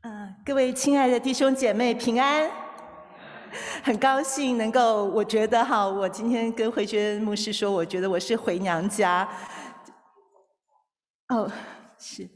各位亲爱的弟兄姐妹平安，很高兴能够，我觉得我今天跟慧娟牧师说，我觉得我是回娘家。是，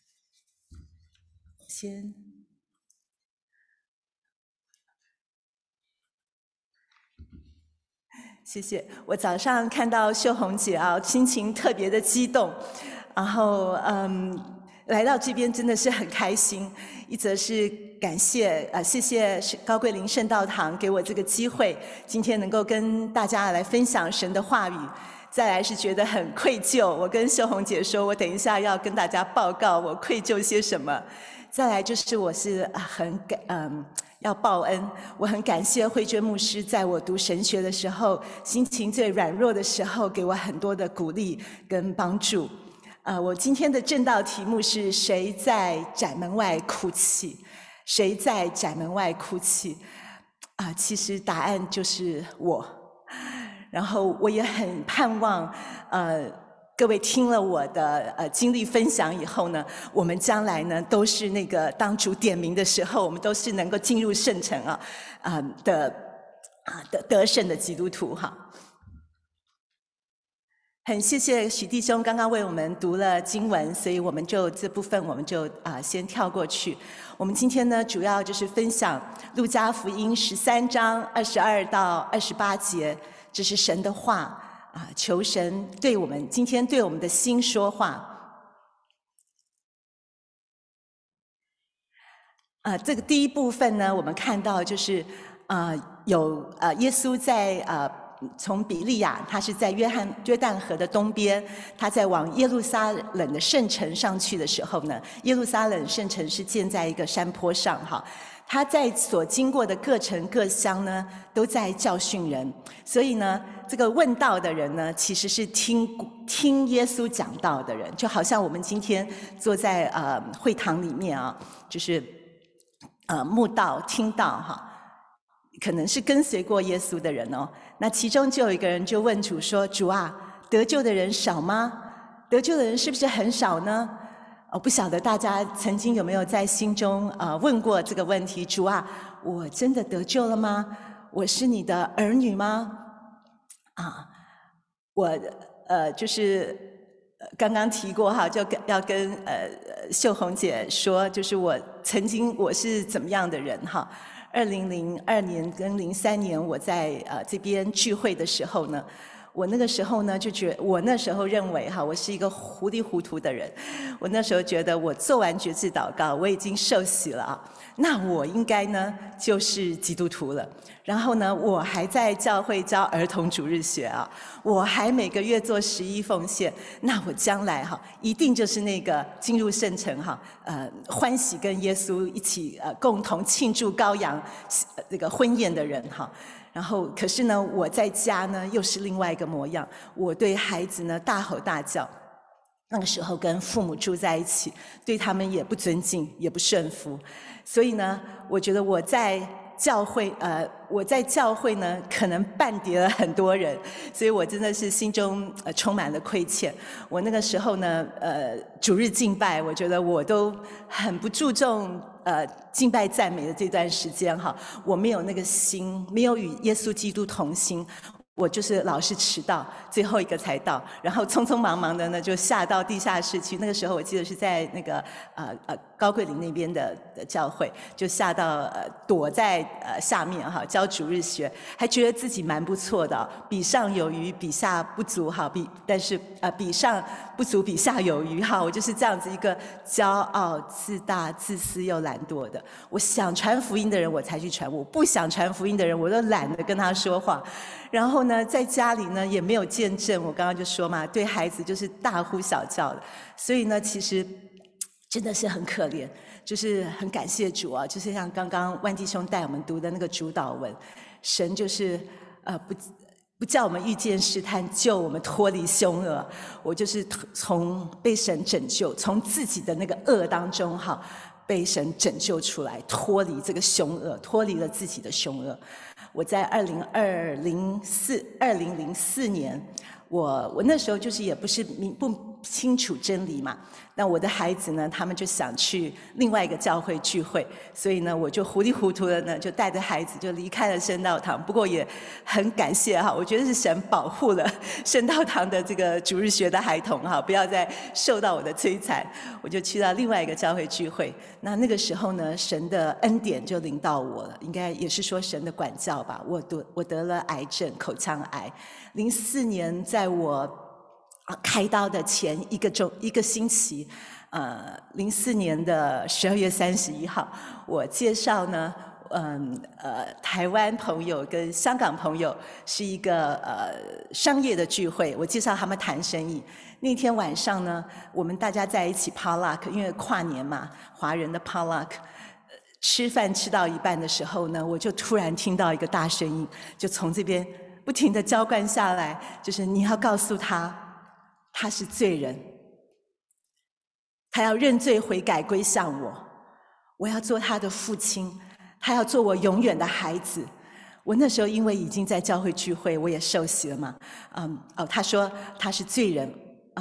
谢谢。我早上看到秀红姐心情特别的激动，然后来到这边真的是很开心。一则是感谢谢谢高桂林圣道堂给我这个机会，今天能够跟大家来分享神的话语。再来是觉得很愧疚，我跟秀红姐说，我等一下要跟大家报告我愧疚些什么。再来就是我是要报恩，我很感谢慧娟牧师在我读神学的时候，心情最软弱的时候，给我很多的鼓励跟帮助。我今天的正道题目是谁在窄门外哭泣？谁在窄门外哭泣？其实答案就是我。然后我也很盼望，各位听了我的经历分享以后呢，我们将来呢都是那个当主点名的时候，我们都是能够进入圣城得胜的基督徒哈。很谢谢许弟兄刚刚为我们读了经文，所以我们就这部分我们就先跳过去。我们今天呢主要就是分享路加福音13章22到28节，这是神的话求神对我们今天对我们的心说话。这个第一部分呢，我们看到就是有耶稣在从比利亚，他是在约旦河的东边，他在往耶路撒冷的圣城上去的时候呢，耶路撒冷圣城是建在一个山坡上哈。他在所经过的各城各乡呢，都在教训人，所以呢，这个问道的人呢，其实是听耶稣讲道的人，就好像我们今天坐在会堂里面就是慕道听道哈。可能是跟随过耶稣的人那其中就有一个人就问主说：“主啊，得救的人少吗？得救的人是不是很少呢？”不晓得大家曾经有没有在心中问过这个问题：“主啊，我真的得救了吗？我是你的儿女吗？”我就是刚刚提过就要跟秀红姐说，就是我是怎么样的人2002年跟03年我在这边聚会的时候呢，我那个时候呢我那时候认为我是一个糊里糊涂的人，我那时候觉得我做完决志祷告，我已经受洗了那我应该呢就是基督徒了。然后呢，我还在教会教儿童主日学我还每个月做11奉献，那我将来一定就是那个进入圣城欢喜跟耶稣一起共同庆祝羔羊这个婚宴的人然后可是呢，我在家呢又是另外一个模样，我对孩子呢大吼大叫。那个时候跟父母住在一起，对他们也不尊敬，也不顺服。所以呢，我觉得我在教会呢，可能绊跌了很多人，所以我真的是心中充满了亏欠。我那个时候呢，主日敬拜，我觉得我都很不注重敬拜赞美的这段时间我没有那个心，没有与耶稣基督同心。我就是老是迟到，最后一个才到，然后匆匆忙忙的呢就下到地下室去。那个时候我记得是在那个高桂林那边的教会，就下到躲在下面教主日学，还觉得自己蛮不错的比上有余，比下不足但是比上不足，比下有余我就是这样子一个骄傲、自大、自私又懒惰的。我想传福音的人我才去传，我不想传福音的人我都懒得跟他说话。然后呢，在家里呢也没有见证，我刚刚就说嘛，对孩子就是大呼小叫的，所以呢，其实真的是很可怜，就是很感谢主就是像刚刚万弟兄带我们读的那个主祷文，神就是不叫我们遇见试探，救我们脱离凶恶。我就是从被神拯救，从自己的那个恶当中被神拯救出来，脱离这个凶恶，脱离了自己的凶恶。我在2004年，我那时候就是也不是清楚真理嘛。那我的孩子呢，他们就想去另外一个教会聚会，所以呢，我就糊里糊涂的呢，就带着孩子就离开了圣道堂。不过也很感谢哈，我觉得是神保护了圣道堂的这个主日学的孩童哈，不要再受到我的摧残。我就去到另外一个教会聚会。那个时候呢，神的恩典就临到我了，应该也是说神的管教吧。我得了癌症，口腔癌。04年在我开刀的前一个星期，04年的12月31号，我介绍呢，台湾朋友跟香港朋友是一个商业的聚会，我介绍他们谈生意。那天晚上呢，我们大家在一起 potluck， 因为跨年嘛，华人的 potluck。吃饭吃到一半的时候呢，我就突然听到一个大声音，就从这边不停地浇灌下来，就是你要告诉他，他是罪人，他要认罪悔改归向我，我要做他的父亲，他要做我永远的孩子。我那时候因为已经在教会聚会，我也受洗了嘛，他说他是罪人，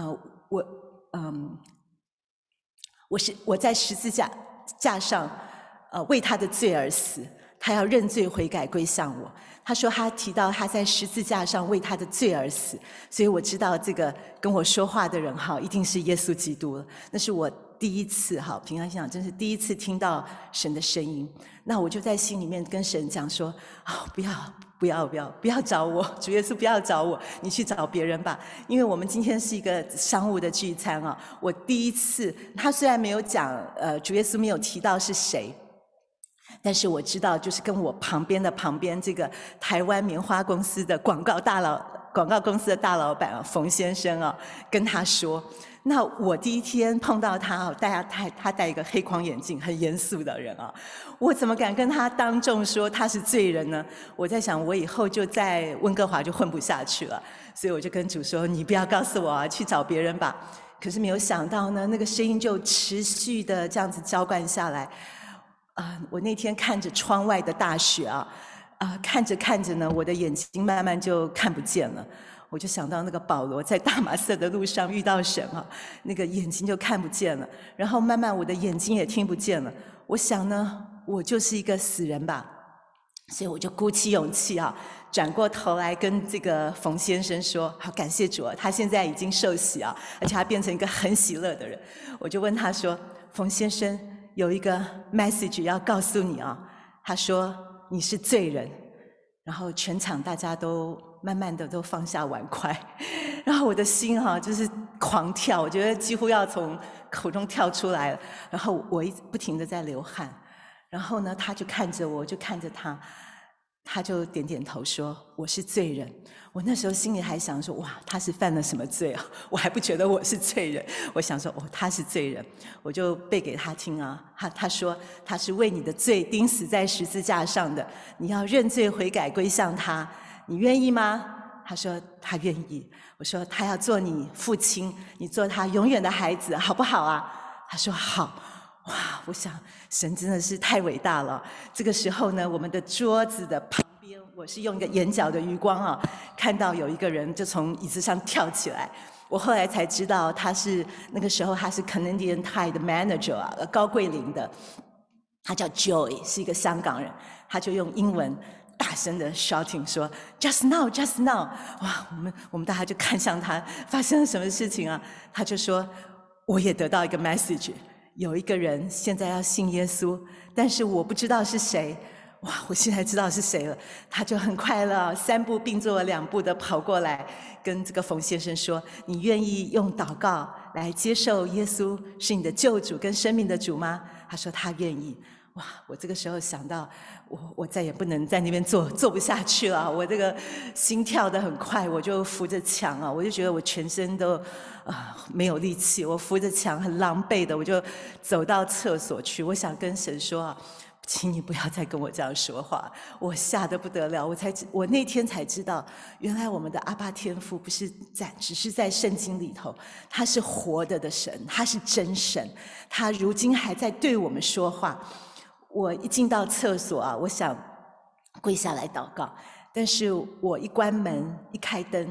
我在十字架上。为他的罪而死，他要认罪悔改归向我。他说他提到他在十字架上为他的罪而死，所以我知道这个跟我说话的人哈，一定是耶稣基督了。那是我第一次哈，平常心想真是第一次听到神的声音。那我就在心里面跟神讲说，不要找我，主耶稣不要找我，你去找别人吧。因为我们今天是一个商务的聚餐啊，我第一次，他虽然没有讲，主耶稣没有提到是谁。但是我知道，就是跟我旁边这个台湾棉花公司的广告公司的大老板冯先生啊，跟他说，那我第一天碰到他，他戴一个黑框眼镜，很严肃的人啊，我怎么敢跟他当众说他是罪人呢？我在想，我以后就在温哥华就混不下去了，所以我就跟主说，你不要告诉我啊，去找别人吧。可是没有想到呢，那个声音就持续的这样子浇灌下来。我那天看着窗外的大雪看着呢，我的眼睛慢慢就看不见了。我就想到那个保罗在大马色的路上遇到神那个眼睛就看不见了。然后慢慢我的眼睛也听不见了。我想呢，我就是一个死人吧。所以我就鼓起勇气转过头来跟这个冯先生说：“好，感谢主他现在已经受洗而且他变成一个很喜乐的人。”我就问他说：“冯先生。”有一个 message 要告诉你他说你是罪人，然后全场大家都慢慢的都放下碗筷，然后我的心就是狂跳，我觉得几乎要从口中跳出来了，然后我一直不停的在流汗，然后呢他就看着我，我就看着他，他就点点头说我是罪人。我那时候心里还想说，哇，他是犯了什么罪我还不觉得我是罪人，我想说他是罪人，我就背给他听他说他是为你的罪钉死在十字架上的，你要认罪悔改归向他，你愿意吗？他说他愿意。我说他要做你父亲，你做他永远的孩子，好不好他说好。哇，我想神真的是太伟大了。这个时候呢，我们的桌子的旁边，我是用一个眼角的余光看到有一个人就从椅子上跳起来。我后来才知道那个时候他是 Canadian Tire 的 manager 高桂林的，他叫 Joy， 是一个香港人，他就用英文大声的 shouting 说 Just now, just now。 哇，我们大家就看向他，发生了什么事情他就说我也得到一个 message，有一个人现在要信耶稣，但是我不知道是谁。哇，我现在知道是谁了。他就很快乐3步并作2步的跑过来，跟这个冯先生说：“你愿意用祷告来接受耶稣是你的救主跟生命的主吗？”他说他愿意。哇，我这个时候想到，我再也不能在那边坐不下去了。我这个心跳得很快，我就扶着墙我就觉得我全身都没有力气。我扶着墙很狼狈的，我就走到厕所去。我想跟神说请你不要再跟我这样说话，我吓得不得了。我那天才知道，原来我们的阿爸天父不是只是在圣经里头，他是活的神，他是真神，他如今还在对我们说话。我一进到厕所我想跪下来祷告，但是我一关门一开灯，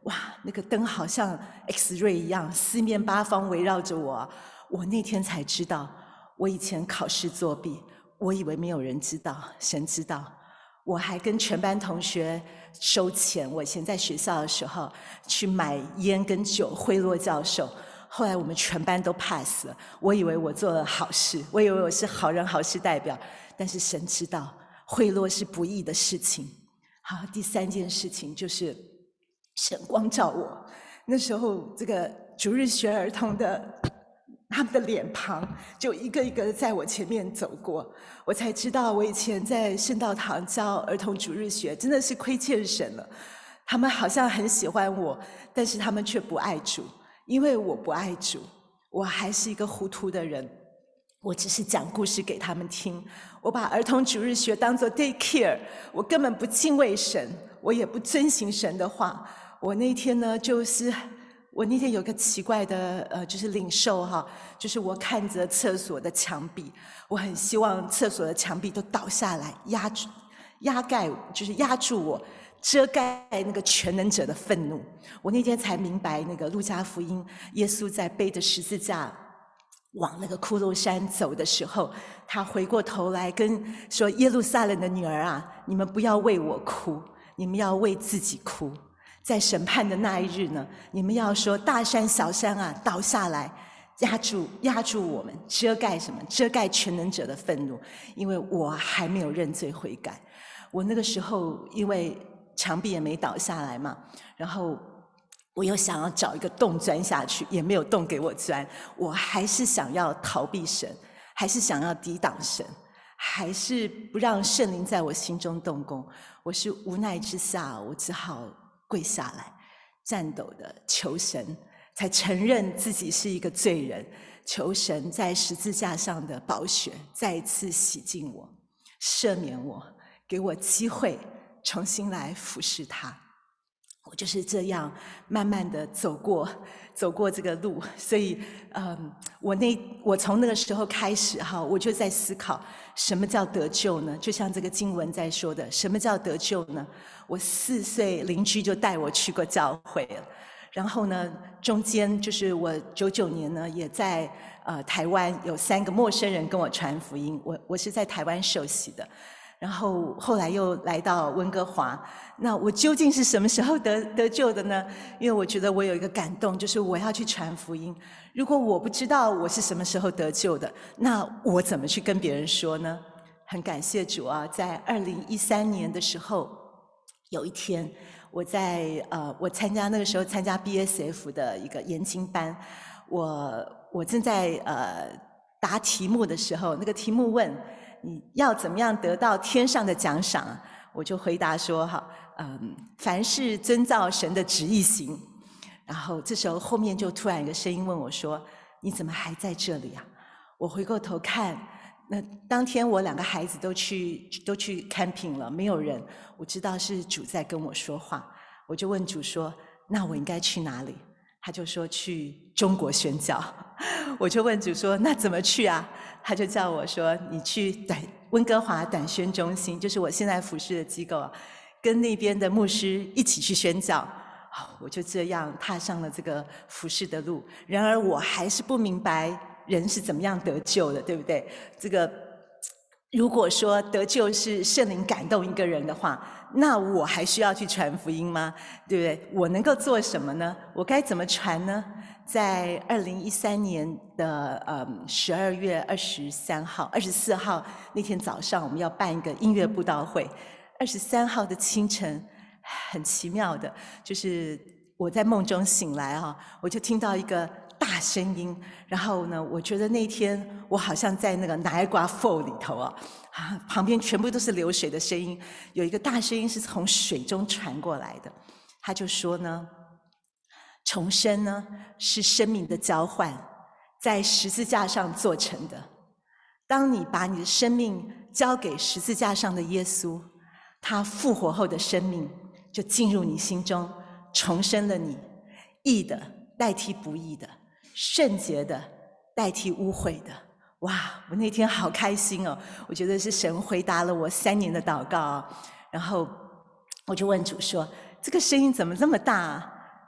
哇，那个灯好像 X-ray 一样，四面八方围绕着我。我那天才知道，我以前考试作弊，我以为没有人知道，神知道。我还跟全班同学收钱，我以前在学校的时候去买烟跟酒贿赂教授，后来我们全班都 pass 了。我以为我做了好事，我以为我是好人好事代表，但是神知道贿赂是不义的事情。好，第三件事情就是神光照我，那时候这个主日学儿童的他们的脸庞就一个一个在我前面走过，我才知道我以前在圣道堂教儿童主日学真的是亏欠神了。他们好像很喜欢我，但是他们却不爱主，因为我不爱主，我还是一个糊涂的人。我只是讲故事给他们听，我把儿童主日学当作 daycare， 我根本不敬畏神，我也不遵行神的话。我那天呢，我那天有个奇怪的就是领受哈，就是我看着厕所的墙壁，我很希望厕所的墙壁都倒下来，压盖，就是压住我，遮盖那个全能者的愤怒。我那天才明白，那个路加福音，耶稣在背着十字架往那个骷髅山走的时候，他回过头来跟说：“耶路撒冷的女儿啊，你们不要为我哭，你们要为自己哭。在审判的那一日呢，你们要说大山小山啊，倒下来，压住我们，遮盖什么？遮盖全能者的愤怒，因为我还没有认罪悔改。”我那个时候因为墙壁也没倒下来嘛，然后我又想要找一个洞钻下去，也没有洞给我钻。我还是想要逃避神，还是想要抵挡神，还是不让圣灵在我心中动工。我是无奈之下，我只好跪下来，颤抖的求神，才承认自己是一个罪人，求神在十字架上的宝血再一次洗净我，赦免我，给我机会重新来服侍他。我就是这样慢慢的走过这个路，所以我从那个时候开始哈，我就在思考什么叫得救呢？就像这个经文在说的，什么叫得救呢？我4岁邻居就带我去过教会了，然后呢，中间就是我99年呢，也在台湾有3个陌生人跟我传福音，我是在台湾受洗的。然后后来又来到温哥华，那我究竟是什么时候得救的呢？因为我觉得我有一个感动，就是我要去传福音。如果我不知道我是什么时候得救的，那我怎么去跟别人说呢？很感谢主啊，在2013年的时候，有一天我参加那个时候参加 BSF 的一个研经班，我正在答题目的时候，那个题目问你要怎么样得到天上的奖赏？我就回答说凡是遵照神的旨意行。然后这时候后面就突然有个声音问我说：“你怎么还在这里啊？”我回过头看，那当天我2个孩子都去 camping 了，没有人。我知道是主在跟我说话，我就问主说：“那我应该去哪里？”他就说去中国宣教。我就问主说：“那怎么去啊？”他就叫我说：“你去温哥华短宣中心，就是我现在服侍的机构，跟那边的牧师一起去宣教。”我就这样踏上了这个服侍的路。然而我还是不明白人是怎么样得救的，对不对？这个如果说得救是圣灵感动一个人的话，那我还需要去传福音吗？对不对？我能够做什么呢？我该怎么传呢？在2013年的12月23号、24号那天早上，我们要办一个音乐布道会。23号的清晨，很奇妙的，就是我在梦中醒来我就听到一个大声音，然后呢，我觉得那天我好像在那个Niagara Falls里头旁边全部都是流水的声音，有一个大声音是从水中传过来的，他就说呢，重生呢是生命的交换，在十字架上做成的。当你把你的生命交给十字架上的耶稣，他复活后的生命就进入你心中，重生了你，义的代替不义的，圣洁的代替污秽的。哇，我那天好开心哦，我觉得是神回答了我3年的祷告然后我就问主说，这个声音怎么这么大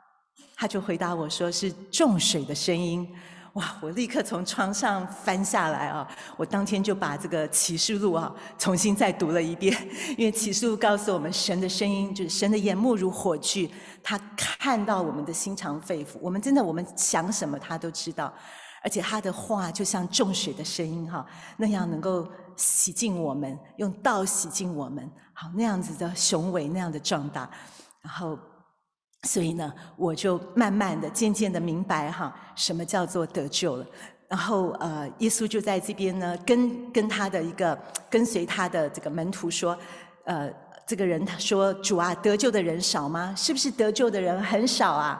他就回答我说是重水的声音。哇！我立刻从床上翻下来啊！我当天就把这个启示录啊重新再读了一遍，因为启示录告诉我们，神的声音就是神的眼目如火炬，他看到我们的心肠肺腑，我们想什么他都知道，而且他的话就像重水的声音哈，那样能够洗净我们，用道洗净我们，好那样子的雄伟，那样的壮大，然后。所以呢，我就慢慢的、渐渐的明白哈，什么叫做得救了。然后耶稣就在这边呢，跟他的一个跟随他的这个门徒说，这个人他说：“主啊，得救的人少吗？是不是得救的人很少啊？”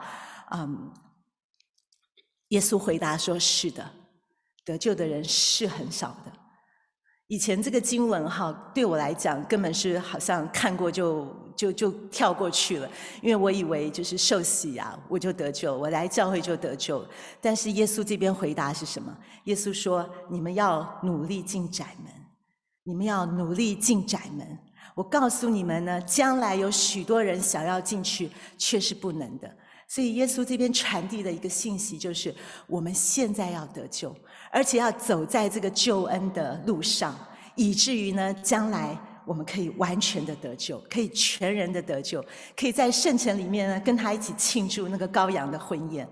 耶稣回答说：“是的，得救的人是很少的。”以前这个经文哈，对我来讲根本是好像看过就跳过去了，因为我以为就是受洗啊，我就得救，我来教会就得救了。但是耶稣这边回答是什么？耶稣说：“你们要努力进窄门，你们要努力进窄门。我告诉你们呢，将来有许多人想要进去，却是不能的。”所以耶稣这边传递的一个信息就是，我们现在要得救，而且要走在这个救恩的路上，以至于呢，将来我们可以完全的得救，可以全人的得救，可以在圣城里面呢，跟他一起庆祝那个羔羊的婚宴。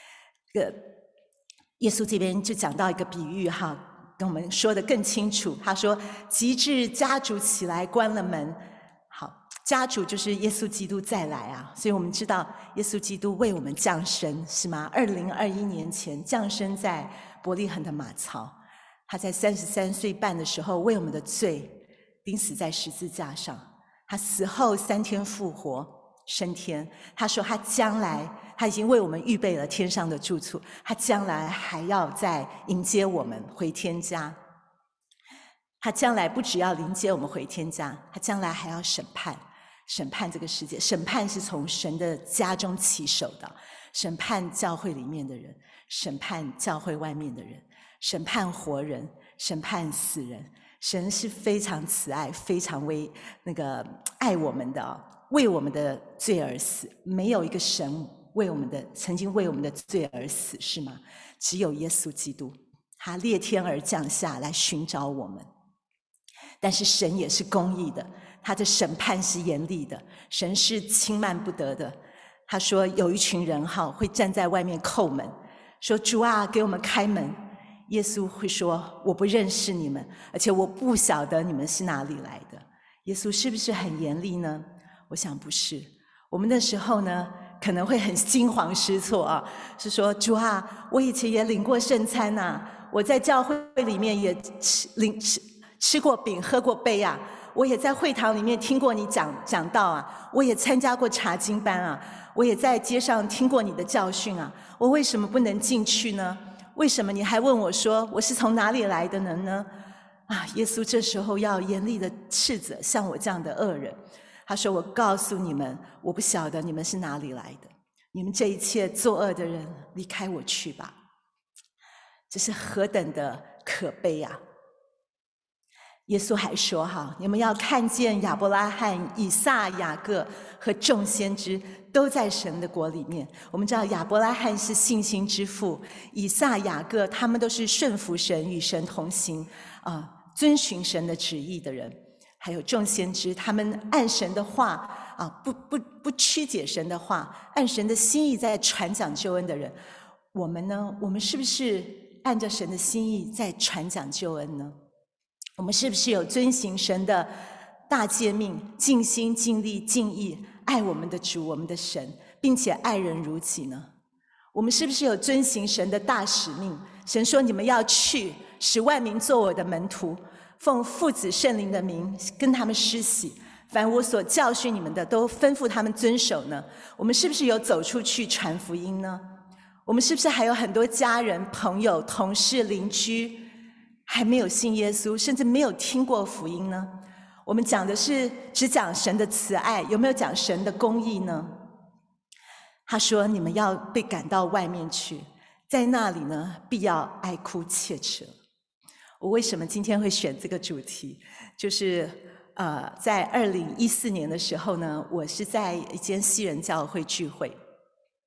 耶稣这边就讲到一个比喻哈，跟我们说得更清楚。他说：“及至家主起来关了门。”好，家主就是耶稣基督再来啊，所以我们知道耶稣基督为我们降生，是吗？2021年前降生在伯利恒的马槽，他在33岁半的时候为我们的罪钉死在十字架上，他死后3天复活升天。他说他将来他已经为我们预备了天上的住处，他将来还要再迎接我们回天家。他将来不只要迎接我们回天家，他将来还要审判这个世界。审判是从神的家中起手的，审判教会里面的人，审判教会外面的人，审判活人，审判死人。神是非常慈爱，非常爱我们的，为我们的罪而死。没有一个神曾经为我们的罪而死，是吗？只有耶稣基督，他裂天而降下来寻找我们。但是神也是公义的，他的审判是严厉的，神是轻慢不得的。他说有一群人会站在外面叩门，说：“主啊，给我们开门。”耶稣会说：“我不认识你们，而且我不晓得你们是哪里来的。”耶稣是不是很严厉呢？我想不是。我们那时候呢，可能会很惊慌失措啊，是说：“主啊，我以前也领过圣餐啊，我在教会里面也吃过饼，喝过杯啊，我也在会堂里面听过你讲道啊，我也参加过查经班啊，我也在街上听过你的教训啊，我为什么不能进去呢？为什么你还问我说我是从哪里来的呢？”耶稣这时候要严厉的斥责像我这样的恶人。他说：“我告诉你们，我不晓得你们是哪里来的，你们这一切作恶的人，离开我去吧。”这是何等的可悲啊！耶稣还说你们要看见亚伯拉罕、以撒、雅各和众先知都在神的国里面。我们知道亚伯拉罕是信心之父，以撒、雅各他们都是顺服神、与神同行遵循神的旨意的人。还有众先知，他们按神的话不曲解神的话，按神的心意在传讲救恩的人。我们呢？我们是不是按着神的心意在传讲救恩呢？我们是不是有遵行神的大诫命，尽心尽力尽意爱我们的主我们的神，并且爱人如己呢？我们是不是有遵行神的大使命？神说你们要去，使万民做我的门徒，奉父子圣灵的名跟他们施洗，凡我所教训你们的都吩咐他们遵守呢？我们是不是有走出去传福音呢？我们是不是还有很多家人、朋友、同事、邻居还没有信耶稣，甚至没有听过福音呢？我们讲的是只讲神的慈爱，有没有讲神的公义呢？他说你们要被赶到外面去，在那里呢必要哀哭切齿。我为什么今天会选这个主题？就是在2014年的时候呢，我是在一间西人教会聚会。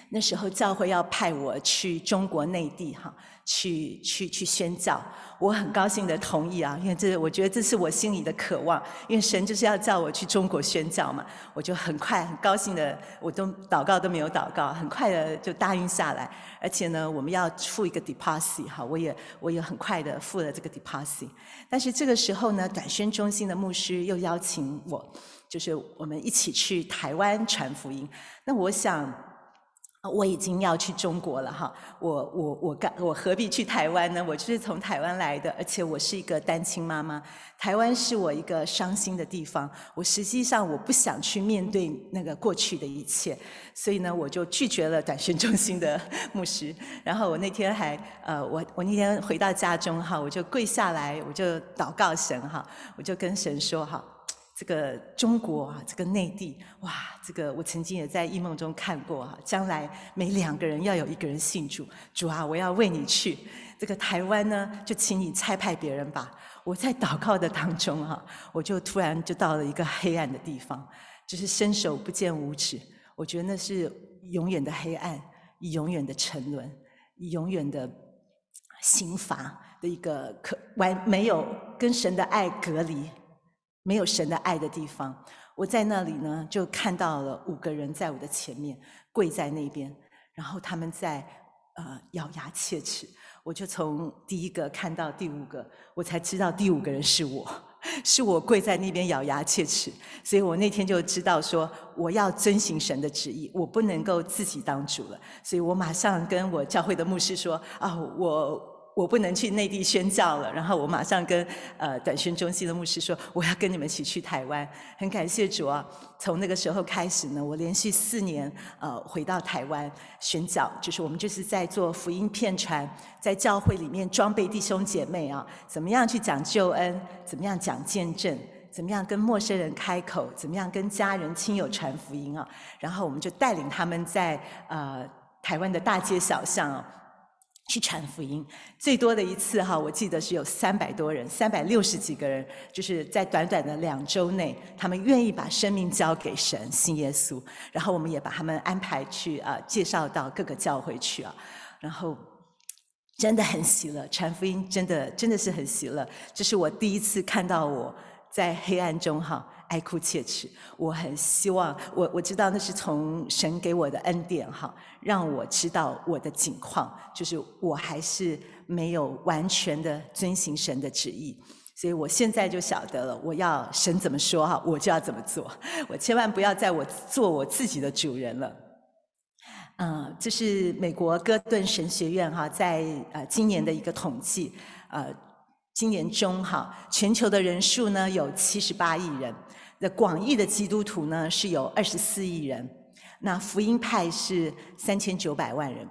那时候教会要派我去中国内地去宣教，我很高兴的同意啊，因为我觉得这是我心里的渴望，因为神就是要叫我去中国宣教嘛，我就很高兴的，我都祷告都没有祷告，很快的就答应下来，而且呢，我们要付一个 deposit 我也很快的付了这个 deposit， 但是这个时候呢，短宣中心的牧师又邀请我，就是我们一起去台湾传福音，那我想。我已经要去中国了我何必去台湾呢？我就是从台湾来的，而且我是一个单亲妈妈。台湾是我一个伤心的地方，实际上我不想去面对那个过去的一切，所以呢，我就拒绝了短宣中心的牧师。然后我那天我那天回到家中我就跪下来，我就祷告神我就跟神说这个中国这个内地，哇，这个我曾经也在异梦中看过将来每2个人要有1个人信主，主啊，我要为你去。这个台湾呢，就请你差派别人吧。我在祷告的当中我就突然就到了一个黑暗的地方，就是伸手不见五指。我觉得那是永远的黑暗，永远的沉沦，永远的刑罚的一个没有跟神的爱隔离。没有神的爱的地方，我在那里呢，就看到了5个人在我的前面跪在那边，然后他们在咬牙切齿。我就从第1个看到第5个，我才知道第5个人是我，是我跪在那边咬牙切齿。所以我那天就知道说，我要遵行神的旨意，我不能够自己当主了。所以我马上跟我教会的牧师说我不能去内地宣教了，然后我马上跟短宣中心的牧师说，我要跟你们一起去台湾。很感谢主从那个时候开始呢，我连续4年回到台湾宣教，就是我们就是在做福音片传，在教会里面装备弟兄姐妹怎么样去讲救恩，怎么样讲见证，怎么样跟陌生人开口，怎么样跟家人亲友传福音然后我们就带领他们在台湾的大街小巷去传福音。最多的一次我记得是有300多人，360几个人，就是在短短的2周内，他们愿意把生命交给神，信耶稣。然后我们也把他们安排去介绍到各个教会去然后真的很喜乐，传福音真的是很喜乐。这是我第一次看到我在黑暗中哀哭切齿。我很希望我知道那是从神给我的恩典让我知道我的境况，就是我还是没有完全的遵行神的旨意。所以我现在就晓得了，我要神怎么说我就要怎么做，我千万不要做我自己的主人了。这是美国哥顿神学院在今年的一个统计，今年中全球的人数呢有78亿人，那广义的基督徒呢是有24亿人，那福音派是3900万人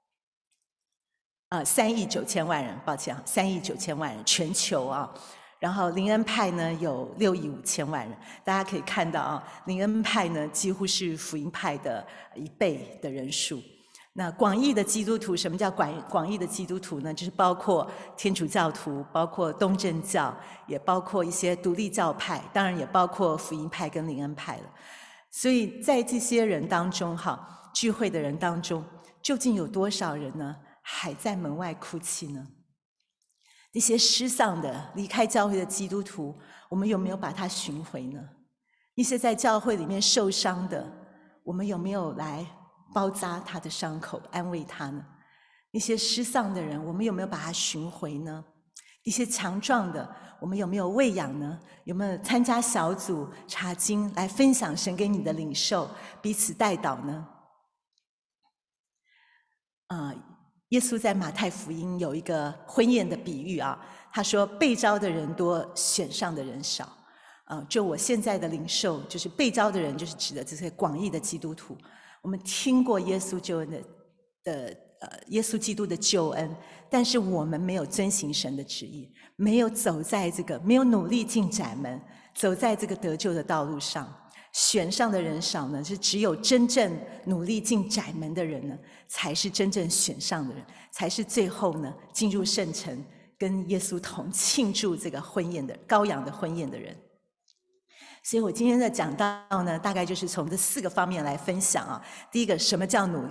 ，3亿9千万人，抱歉3亿9千万人，全球然后灵恩派呢有6亿5千万人，大家可以看到灵恩派呢几乎是福音派的1倍的人数。那广义的基督徒，什么叫广义的基督徒呢？就是包括天主教徒，包括东正教，也包括一些独立教派，当然也包括福音派跟灵恩派了。所以在这些人当中聚会的人当中，究竟有多少人呢还在门外哭泣呢？那些失丧的离开教会的基督徒，我们有没有把他寻回呢？那些在教会里面受伤的，我们有没有来包扎他的伤口，安慰他呢？那些失丧的人，我们有没有把他寻回呢？那些强壮的，我们有没有喂养呢？有没有参加小组查经来分享神给你的领受，彼此代祷呢？耶稣在马太福音有一个婚宴的比喻他说被召的人多，选上的人少。就我现在的领受，就是被召的人就是指的这些广义的基督徒，我们听过耶稣救恩的耶稣基督的救恩，但是我们没有遵行神的旨意，没有走在没有努力进窄门，走在这个得救的道路上。选上的人少呢，是只有真正努力进窄门的人呢，才是真正选上的人，才是最后呢进入圣城，跟耶稣同庆祝这个婚宴的羔羊的婚宴的人。所以我今天的讲道呢，大概就是从这4个方面来分享第一个，什么叫努力？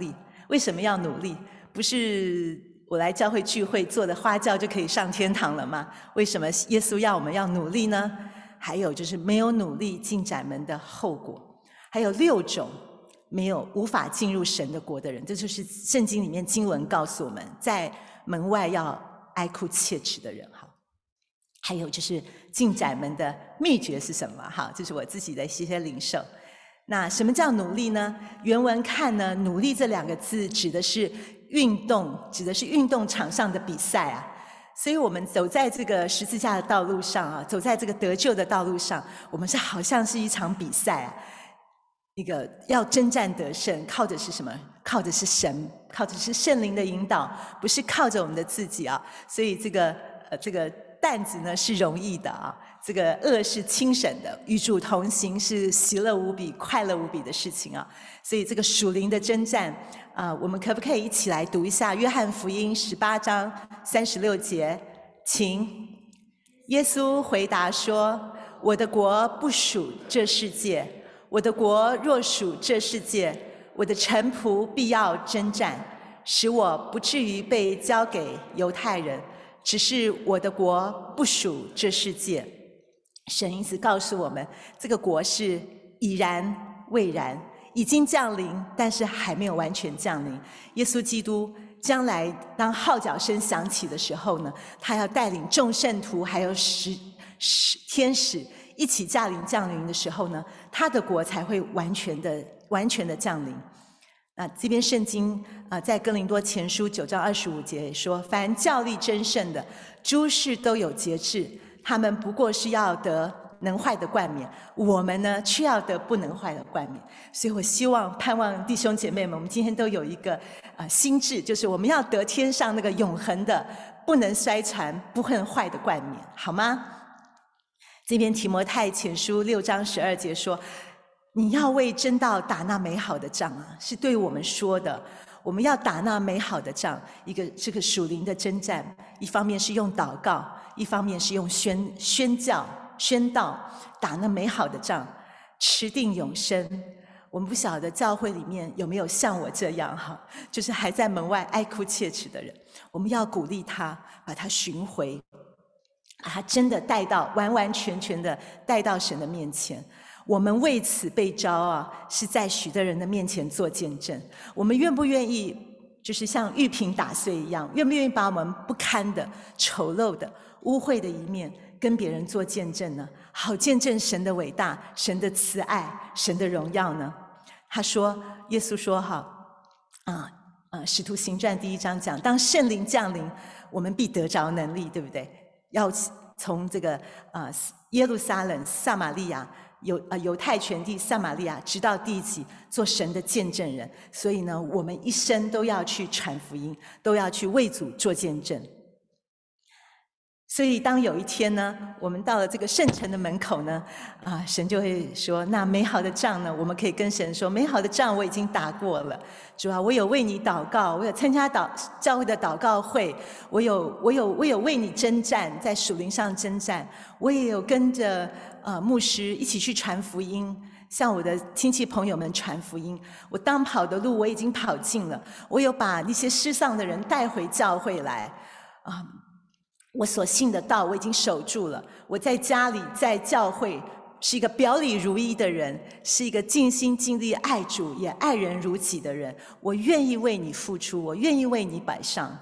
为什么要努力？不是我来教会聚会做的花轿就可以上天堂了吗？为什么耶稣要我们要努力呢？还有就是没有努力进窄门的后果，还有6种无法进入神的国的人，这就是圣经里面经文告诉我们，在门外要哀哭切齿的人。好，还有就是进窄门的秘诀是什么？好，这是我自己的一些领受。那什么叫努力呢？原文看呢，努力这2个字指的是运动，指的是运动场上的比赛啊。所以我们走在这个十字架的道路上啊，走在这个得救的道路上，我们好像是一场比赛啊。一个要征战得胜，靠的是什么？靠的是神，靠的是圣灵的引导，不是靠着我们的自己啊。所以这个担子呢是容易的啊，这个恶是轻省的，与主同行是喜乐无比、快乐无比的事情啊。所以这个属灵的征战我们可不可以一起来读一下约翰福音18章36节？请。耶稣回答说：“我的国不属这世界。我的国若属这世界，我的臣仆必要征战，使我不至于被交给犹太人。只是我的国不属这世界。”神因此告诉我们，这个国是已然未然，已经降临，但是还没有完全降临。耶稣基督将来当号角声响起的时候呢，他要带领众圣徒还有天使一起降临的时候呢，他的国才会完全的降临。那这边圣经在哥林多前书9章25节说：“凡较力争胜的，诸事都有节制，他们不过是要得能坏的冠冕，我们呢却要得不能坏的冠冕。”所以我希望盼望弟兄姐妹们，我们今天都有一个心志，就是我们要得天上那个永恒的不能衰残不能坏的冠冕，好吗？这边提摩太前书6章12节说：“你要为真道打那美好的仗啊！”是对我们说的，我们要打那美好的仗。一个这个属灵的征战，一方面是用祷告，一方面是用宣教、宣道，打那美好的仗，持定永生。我们不晓得教会里面有没有像我这样就是还在门外哀哭切齿的人，我们要鼓励他，把他寻回，把他真的带到完完全全的带到神的面前。我们为此被召是在许多人的面前做见证。我们愿不愿意就是像玉瓶打碎一样，愿不愿意把我们不堪的、丑陋的、污秽的一面跟别人做见证呢？好见证神的伟大、神的慈爱、神的荣耀呢？他说，耶稣说使徒行传1章讲，当圣灵降临，我们必得着能力，对不对？要从这个耶路撒冷、撒玛利亚、犹太全地、撒玛利亚，直到地极，做神的见证人。所以呢，我们一生都要去传福音，都要去为主做见证。所以当有一天呢，我们到了这个圣城的门口呢，神就会说，那美好的仗呢，我们可以跟神说，美好的仗我已经打过了，主啊，我有为你祷告，我有参加教会的祷告会，我有为你征战，在属灵上征战，我也有跟着牧师一起去传福音，向我的亲戚朋友们传福音。我当跑的路我已经跑尽了，我有把那些失丧的人带回教会来我所信的道我已经守住了，我在家里在教会是一个表里如一的人，是一个尽心尽力爱主也爱人如己的人。我愿意为你付出，我愿意为你摆上。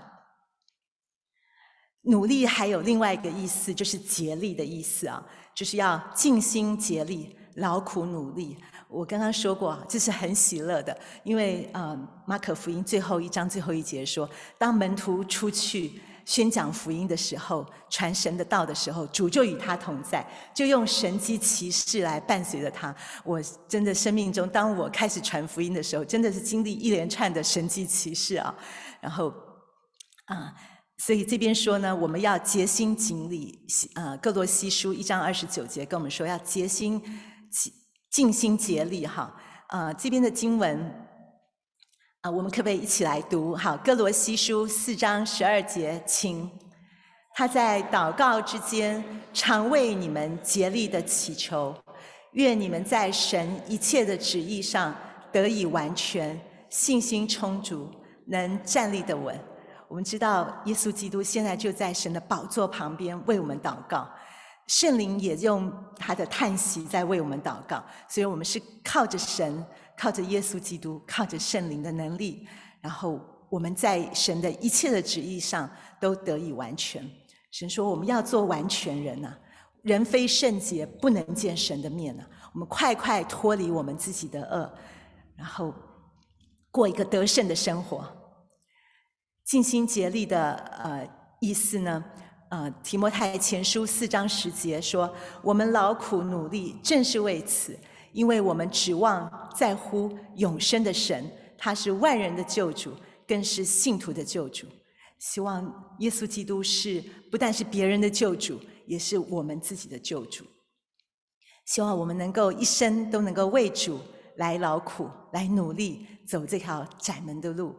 努力还有另外一个意思，就是竭力的意思就是要尽心竭力，劳苦努力。我刚刚说过，这是很喜乐的，因为马可福音最后1章最后1节说，当门徒出去宣讲福音的时候，传神的道的时候，主就与他同在，就用神迹奇事来伴随着他。我真的生命中，当我开始传福音的时候，真的是经历一连串的神迹奇事然后所以这边说呢，我们要竭心尽力。哥罗西书1章29节跟我们说，要竭心尽心竭力这边的经文我们可不可以一起来读？好，哥罗西书4章12节，请。他在祷告之间，常为你们竭力的祈求，愿你们在神一切的旨意上得以完全， 信心充足，能站立得稳。我们知道耶稣基督现在就在神的宝座旁边为我们祷告，圣灵也用他的叹息在为我们祷告，所以我们是靠着神，靠着耶稣基督，靠着圣灵的能力，然后我们在神的一切的旨意上都得以完全。神说我们要做完全人啊，人非圣洁不能见神的面啊，我们快快脱离我们自己的恶，然后过一个得胜的生活。尽心竭力的意思呢，提摩太前书4章10节说，我们劳苦努力正是为此，因为我们指望在乎永生的神，他是万人的救主，更是信徒的救主。希望耶稣基督不但是别人的救主，也是我们自己的救主。希望我们能够一生都能够为主来劳苦，来努力走这条窄门的路。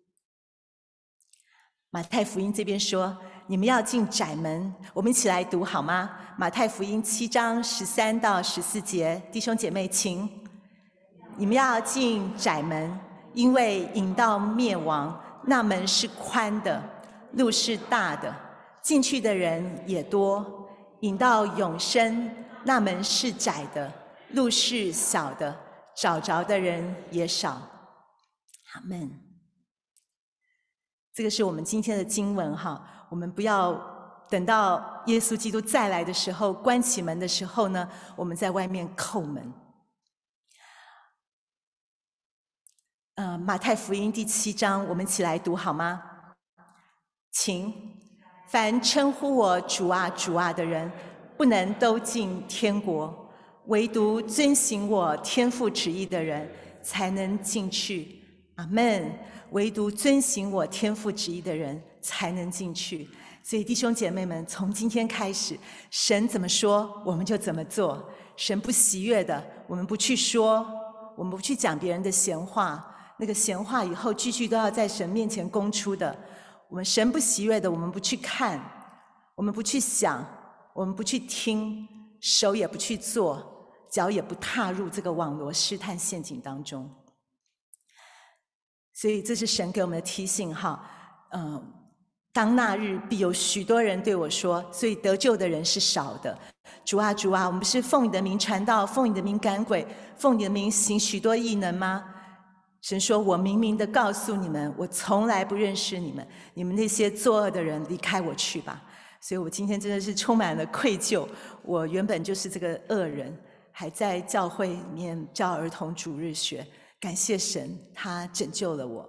马太福音这边说，你们要进窄门，我们一起来读好吗？马太福音7章13到14节，弟兄姐妹请。你们要进窄门，因为引到灭亡，那门是宽的，路是大的，进去的人也多；引到永生，那门是窄的，路是小的，找着的人也少。阿们。这个是我们今天的经文哈，我们不要等到耶稣基督再来的时候，关起门的时候呢，我们在外面叩门。马太福音第7章，我们一起来读好吗？请。凡称呼我主啊主啊的人，不能都进天国，唯独遵行我天父旨意的人才能进去。阿们。唯独遵行我天父旨意的人才能进去。所以弟兄姐妹们，从今天开始，神怎么说我们就怎么做。神不喜悦的，我们不去说，我们不去讲别人的闲话，那个闲话以后句句都要在神面前供出的。我们神不喜悦的，我们不去看，我们不去想，我们不去听，手也不去做，脚也不踏入这个网罗试探陷阱当中。所以这是神给我们的提醒哈，当那日必有许多人对我说，所以得救的人是少的。主啊主啊，我们不是奉你的名传道，奉你的名赶鬼，奉你的名行许多异能吗？神说，我明明的告诉你们，我从来不认识你们，你们那些作恶的人，离开我去吧。所以我今天真的是充满了愧疚，我原本就是这个恶人，还在教会里面教儿童主日学。感谢神，他拯救了我。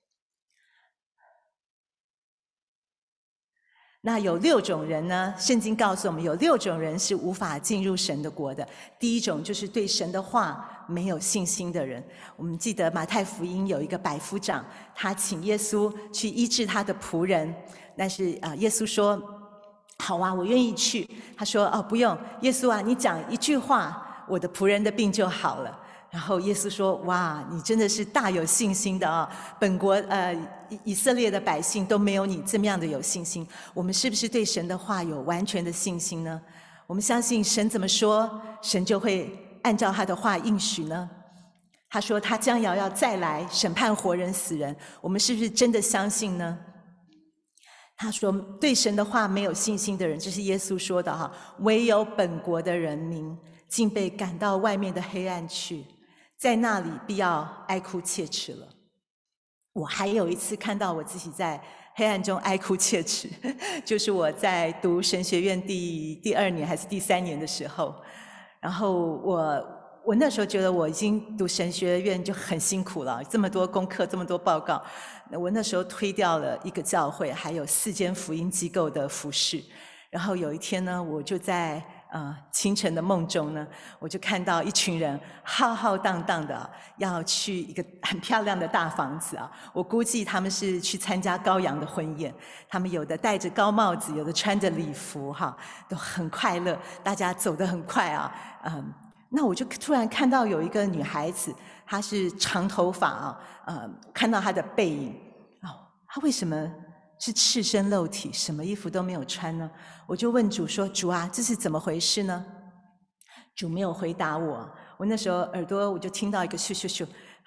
那有6种人呢，圣经告诉我们有6种人是无法进入神的国的。第一种就是对神的话没有信心的人。我们记得马太福音有一个百夫长，他请耶稣去医治他的仆人，但是耶稣说好啊，我愿意去。他说不用，耶稣啊，你讲一句话，我的仆人的病就好了。然后耶稣说，哇，你真的是大有信心的啊！本国以色列的百姓都没有你这么样的有信心。我们是不是对神的话有完全的信心呢？我们相信神怎么说，神就会按照他的话应许呢？他说他将要再来审判活人死人，我们是不是真的相信呢？他说对神的话没有信心的人，这是耶稣说的哈，唯有本国的人民竟被赶到外面的黑暗去，在那里必要哀哭切齿了。我还有一次看到我自己在黑暗中哀哭切齿，就是我在读神学院第2年还是第3年的时候，然后我那时候觉得我已经读神学院就很辛苦了，这么多功课，这么多报告，我那时候推掉了1个教会，还有4间福音机构的服事。然后有一天呢，我就在清晨的梦中呢，我就看到一群人浩浩荡荡的要去一个很漂亮的大房子啊，我估计他们是去参加羔羊的婚宴，他们有的戴着高帽子，有的穿着礼服哈，都很快乐，大家走得很快啊，那我就突然看到有一个女孩子，她是长头发啊，看到她的背影，她为什么是赤身露体，什么衣服都没有穿呢？我就问主说：“主啊，这是怎么回事呢？”主没有回答我。我那时候耳朵我就听到一个咻咻咻，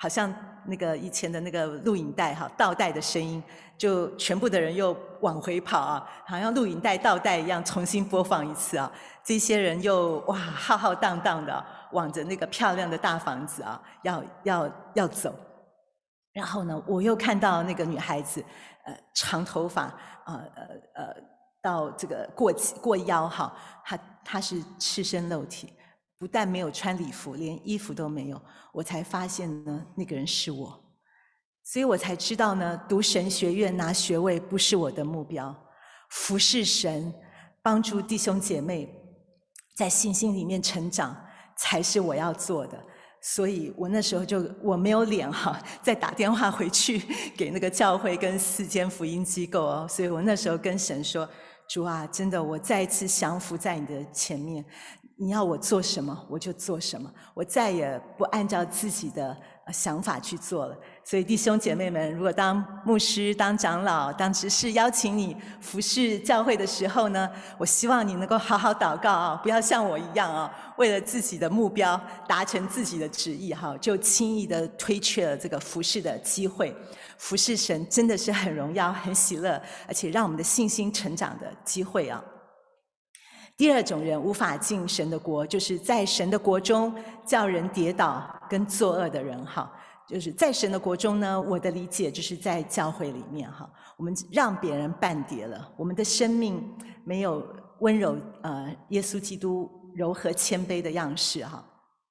好像那个以前的那个录影带哈，倒带的声音，就全部的人又往回跑啊，好像录影带倒带一样，重新播放一次啊。这些人又哇浩浩荡荡的往着那个漂亮的大房子啊，要走。然后呢，我又看到那个女孩子，长头发，到这个过腰哈，她是赤身露体，不但没有穿礼服，连衣服都没有。我才发现呢，那个人是我，所以我才知道呢，读神学院拿学位不是我的目标，服侍神，帮助弟兄姐妹在信心里面成长，才是我要做的。所以我那时候我没有脸哈，再打电话回去给那个教会跟4间福音机构哦。所以我那时候跟神说：“主啊，真的，我再一次降服在你的前面，你要我做什么我就做什么，我再也不按照自己的想法去做了。”所以弟兄姐妹们，如果当牧师、当长老、当执事邀请你服侍教会的时候呢，我希望你能够好好祷告啊，不要像我一样啊，为了自己的目标达成自己的旨意哈，就轻易的推却了这个服侍的机会。服侍神真的是很荣耀、很喜乐，而且让我们的信心成长的机会啊。第二种人无法进神的国，就是在神的国中叫人跌倒跟作恶的人哈。就是在神的国中呢，我的理解就是在教会里面哈，我们让别人绊跌了，我们的生命没有温柔耶稣基督柔和谦卑的样式哈。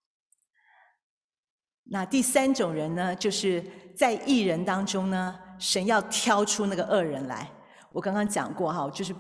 那第三种人呢，就是在义人当中呢，神要挑出那个恶人来。我刚刚讲过哈，就是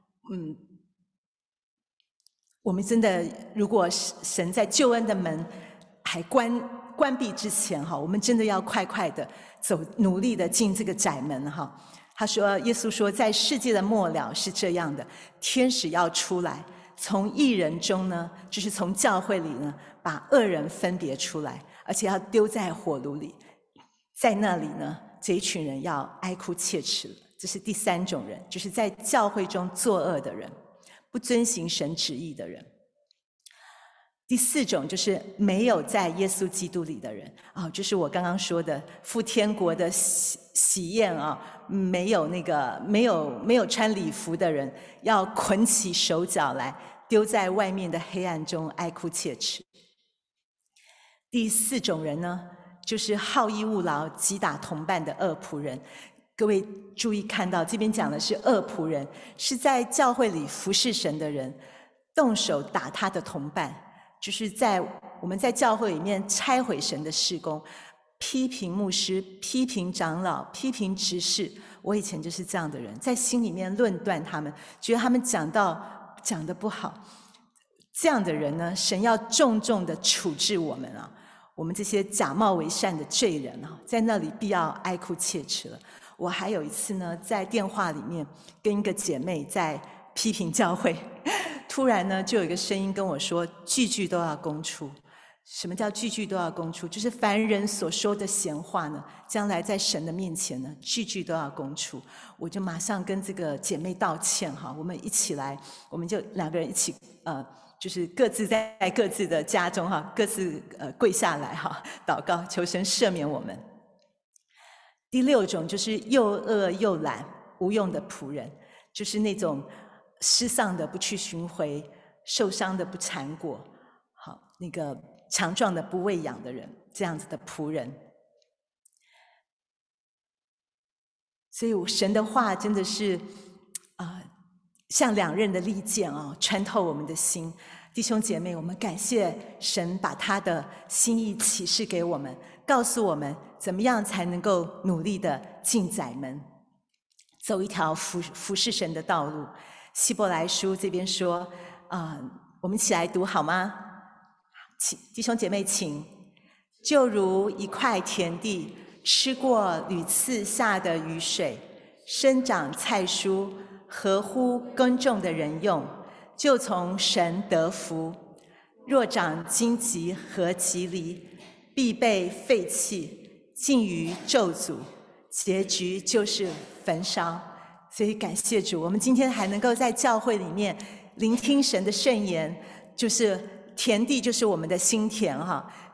我们真的如果神在救恩的门还关闭之前哈，我们真的要快快的走，努力的进这个窄门哈。他说，耶稣说，在世界的末了是这样的，天使要出来，从义人中呢，就是从教会里呢，把恶人分别出来，而且要丢在火炉里，在那里呢，这一群人要哀哭切齿了。这是第三种人，就是在教会中作恶的人，不遵行神旨意的人。第四种就是没有在耶稣基督里的人啊，就是我刚刚说的赴天国的喜宴啊，没有穿礼服的人，要捆起手脚来，丢在外面的黑暗中哀哭切齿。第四种人呢，就是好逸恶劳、击打同伴的恶仆人。各位注意看到，这边讲的是恶仆人，是在教会里服侍神的人，动手打他的同伴。就是我们在教会里面拆毁神的事工，批评牧师、批评长老、批评执事。我以前就是这样的人，在心里面论断他们，觉得他们讲得不好。这样的人呢，神要重重的处置我们啊！我们这些假冒为善的罪人啊，在那里必要哀哭切齿了。我还有一次呢，在电话里面跟一个姐妹在批评教会。突然呢，就有一个声音跟我说：“句句都要公出。”什么叫句句都要公出？就是凡人所说的闲话呢，将来在神的面前呢，句句都要公出。我就马上跟这个姐妹道歉哈，我们一起来，我们就2个人一起就是各自在各自的家中哈，各自跪下来哈，祷告求神赦免我们。第6种就是又恶又懒无用的仆人，就是那种失丧的不去寻回，受伤的不缠裹，好，那个强壮的不喂养的人，这样子的仆人。所以神的话真的是像2刃的利剑啊，穿透我们的心。弟兄姐妹，我们感谢神把他的心意启示给我们，告诉我们怎么样才能够努力的进窄门，走一条服侍神的道路。希伯来书这边说我们一起来读好吗？弟兄姐妹请。就如一块田地吃过屡次下的雨水，生长菜蔬，合乎耕种的人用，就从神得福。若长荆棘和棘藜，必被废弃，尽于咒诅，结局就是焚烧。所以感谢主，我们今天还能够在教会里面聆听神的圣言，就是田地就是我们的心田哈。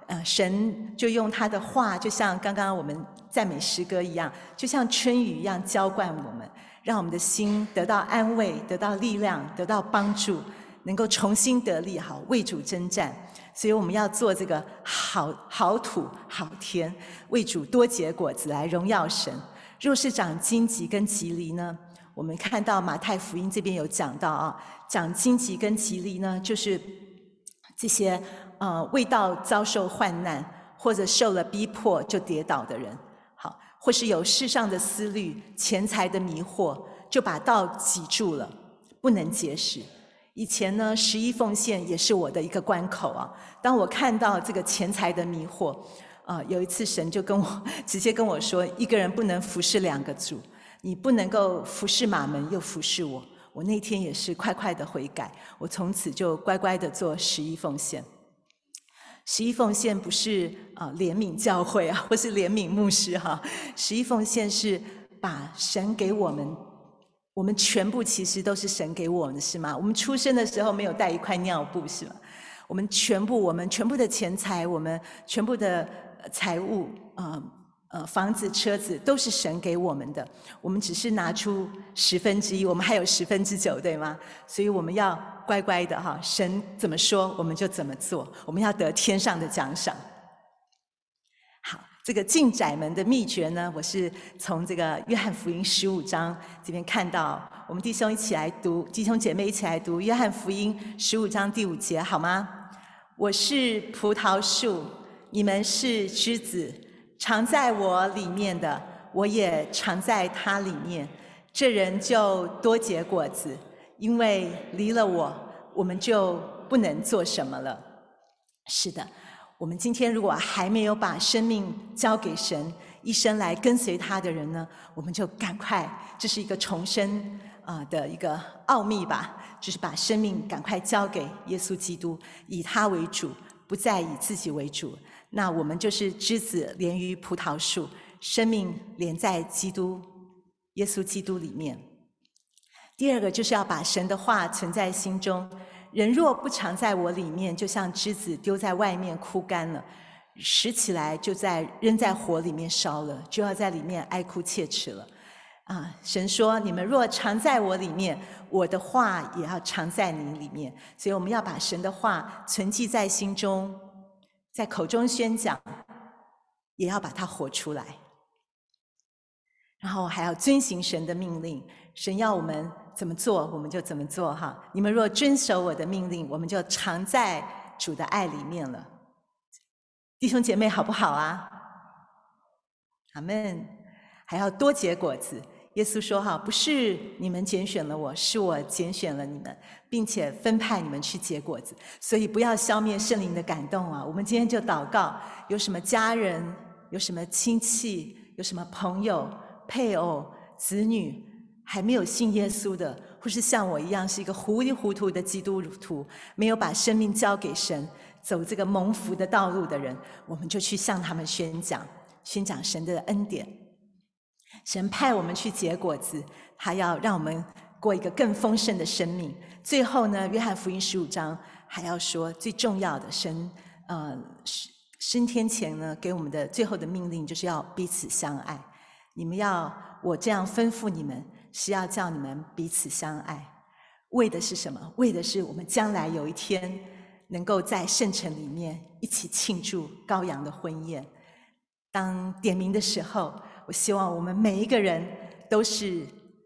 神就用他的话，就像刚刚我们赞美诗歌一样，就像春雨一样浇灌我们，让我们的心得到安慰，得到力量，得到帮助，能够重新得力，好为主征战。所以我们要做这个好土好田，为主多结果子来荣耀神。若是长荆棘跟棘藜呢，我们看到马太福音这边有讲到啊，长荆棘跟棘藜呢，就是这些为道遭受患难，或者受了逼迫就跌倒的人，好，或是有世上的思虑、钱财的迷惑，就把道挤住了，不能结实。以前呢，11奉献也是我的一个关口啊。当我看到这个钱财的迷惑，有一次神就直接跟我说，一个人不能服侍2个主，你不能够服侍马门又服侍我。我那天也是快快的悔改，我从此就乖乖的做11奉献。11奉献不是怜悯教会啊，或是怜悯牧师哈。11奉献是把神给我们全部其实都是神给我们的，是吗？我们出生的时候没有带一块尿布，是吗？我们全部的钱财，我们全部的财物，房子、车子都是神给我们的，我们只是拿出1/10，我们还有9/10，对吗？所以我们要乖乖的哈，神怎么说我们就怎么做，我们要得天上的奖赏。好，这个进窄门的秘诀呢，我是从这个约翰福音15章这边看到，我们弟兄姐妹一起来读约翰福音15章第5节，好吗？我是葡萄树，你们是枝子，常在我里面的，我也常在他里面，这人就多结果子，因为离了我们就不能做什么了。是的，我们今天如果还没有把生命交给神，一生来跟随他的人呢，我们就赶快，这是一个重生的一个奥秘吧，就是把生命赶快交给耶稣基督，以他为主，不再以自己为主。那我们就是枝子连于葡萄树，生命连在耶稣基督里面。第二个就是要把神的话存在心中，人若不常在我里面，就像枝子丢在外面枯干了，拾起来就扔在火里面烧了，就要在里面哀哭切齿了。神说，你们若常在我里面，我的话也要常在你里面。所以我们要把神的话存记在心中，在口中宣讲，也要把它活出来。然后还要遵行神的命令，神要我们怎么做我们就怎么做哈。你们若遵守我的命令，我们就常在主的爱里面了。弟兄姐妹好不好啊？阿们。还要多结果子。耶稣说哈，不是你们拣选了我，是我拣选了你们，并且分派你们去结果子。所以不要消灭圣灵的感动啊！我们今天就祷告，有什么家人，有什么亲戚，有什么朋友、配偶、子女还没有信耶稣的，或是像我一样是一个糊里糊涂的基督徒，没有把生命交给神，走这个蒙福的道路的人，我们就去向他们宣讲神的恩典。神派我们去结果子，他要让我们过一个更丰盛的生命。最后呢，约翰福音15章还要说最重要的，神升天前呢给我们的最后的命令，就是要彼此相爱。我这样吩咐你们，是要叫你们彼此相爱。为的是什么？为的是我们将来有一天能够在圣城里面一起庆祝羔羊的婚宴。当点名的时候，我希望我们每一个人都是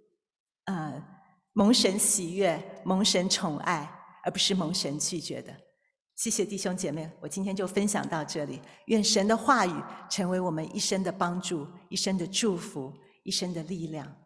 蒙神喜悦、蒙神宠爱，而不是蒙神拒绝的。谢谢弟兄姐妹，我今天就分享到这里。愿神的话语成为我们一生的帮助、一生的祝福、一生的力量。